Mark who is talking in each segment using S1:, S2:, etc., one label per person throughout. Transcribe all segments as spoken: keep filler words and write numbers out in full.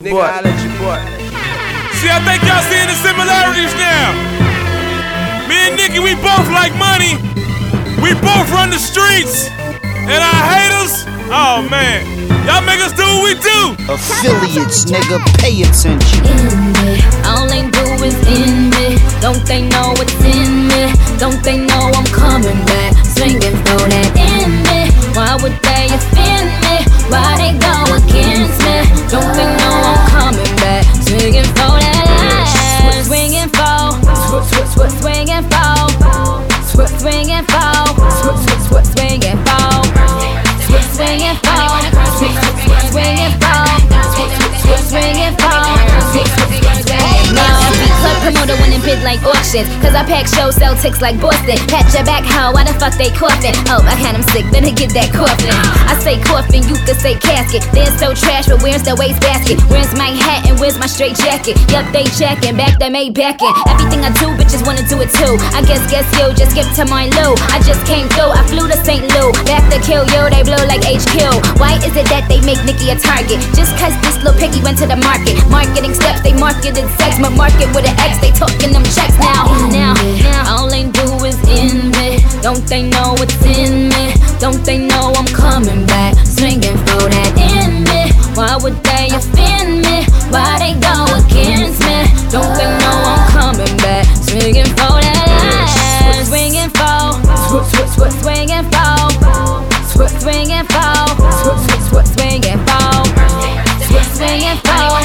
S1: boy. Holla at your boy.
S2: See, I think y'all seeing the similarities now. Me and Nikki, we both like money. We both run the streets. And our haters, oh man, y'all make us do what we do.
S3: Affiliates, nigga, pay attention.
S4: Envy, all they do is envy. Don't they know what's in me? Don't they know I'm coming back? Swinging for that envy. Why would they offend me? Why they go against me? Don't they know I'm coming back? Swinging for that ass. Swinging for, swinging for, swinging for, swinging for, swinging for, swinging for, swinging for. Now every club promoter winning bid like auctions. Cause I pack shows, sell ticks like Boston. Pat your back, how? Why the fuck they coughing? Oh, I had them sick, better get that coughing. I say coffin, you could say casket. They're so trash, but where's the wastebasket? Where's my hat and where's my straight jacket? Yup, they checking, back they made backing. Everything I do, bitches wanna do it too. I guess, guess you, just skip to my loo. I just came through, I flew to Saint Lou. Back to kill you, they blow like H Q. Why is it that they make Nicki a target? Just cause this little piggy went to the market. Marketing steps, they marketed sex. My market with an X, they talking them checks now. Now, now, all they do is envy. Don't they know what's in me? Don't they know I'm coming back? Swinging for that envy. Why would they offend me? Why they go against me? Don't they know I'm coming back? Swinging for that ass. Swinging for, swinging for, swinging for, swinging for, swinging for, swinging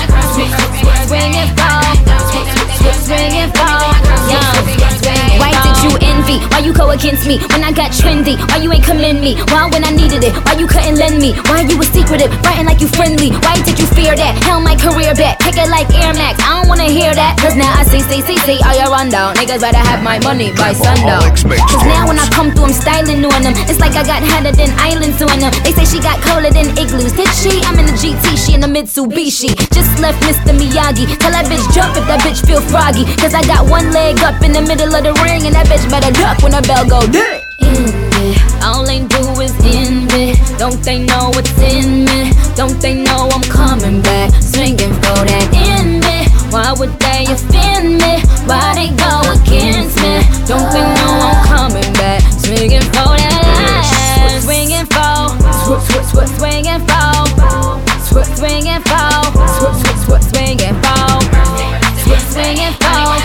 S4: for. Why did you envy? Why you go against me when I got trendy? Why you ain't commend me? Why when I needed it? Why you couldn't lend me? Why you was secretive, writing like you friendly? Why did you fear that? Held my career back, pick it like Air Max. I don't wanna hear that. Cause now I see, see, see, see, all your rundown. Niggas better have my money by sundown. Cause now when I come through, I'm styling on them. It's like I got hotter than islands on them. They say she got colder than igloos. Did she? I'm in the G T, she in the Mitsubishi. Just left Mister Miyagi. Tell that bitch jump if that bitch feel froggy. Cause I got one leg up in the middle of the ring, and that bitch better duck when the bell go. Envy, all they do is envy. Don't they know what's in me? Don't they know I'm coming back? Swinging for that envy. Why would they offend me? Why they go against me? Don't they know I'm coming back? Swinging for that ass. Swinging for, swinging for, swinging for, swinging for, swinging for, swinging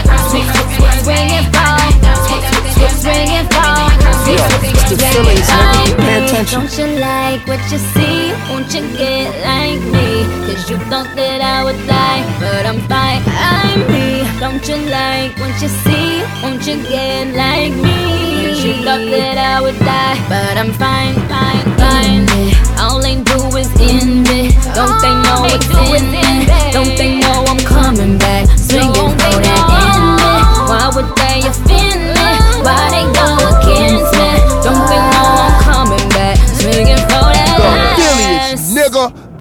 S4: for, swinging for.
S3: It's the feelings, nigga. Pay attention.
S4: Don't you like what you see? Won't you get like me? Cause you thought that I would die, but I'm fine, I'm me. Don't you like what you see? Won't you get like me? Cause you thought that I would die, but I'm fine, fine, fine. All they do is envy. Don't they know what's in me? Don't they know I'm coming back? Swinging for that envy. Why would they offend me? Why they go against me? Don't they know I'm coming back? Swinging for that ass.
S5: Affiliates, nigga.